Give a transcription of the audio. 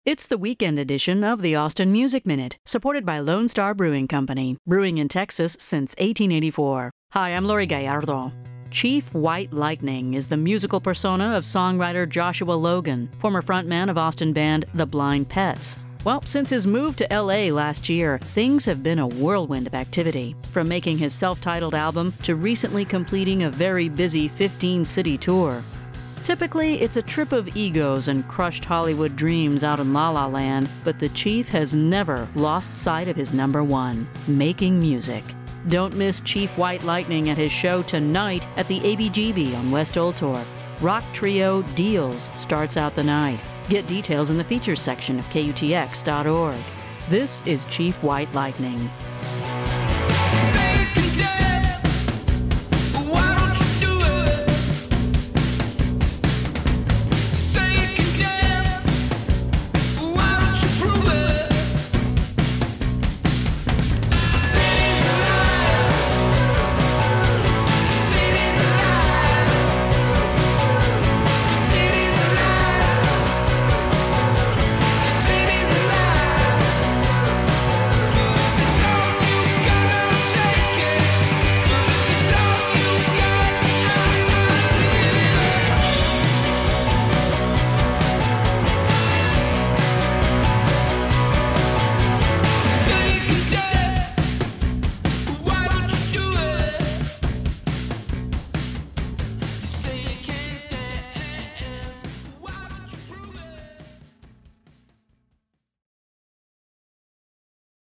It's the weekend edition of the Austin Music Minute, supported by Lone Star Brewing Company, brewing in Texas since 1884. Hi, I'm Lori Gallardo. Chief White Lightning is the musical persona of songwriter Joshua Logan, former frontman of Austin band The Blind Pets. Well, since his move to LA last year, things have been a whirlwind of activity, from making his self-titled album to recently completing a very busy 15-city tour. Typically, it's a trip of egos and crushed Hollywood dreams out in La La Land, but the Chief has never lost sight of his number one, making music. Don't miss Chief White Lightning at his show tonight at the ABGB on West Old Torf. Rock trio Deals starts out the night. Get details in the features section of KUTX.org. This is Chief White Lightning.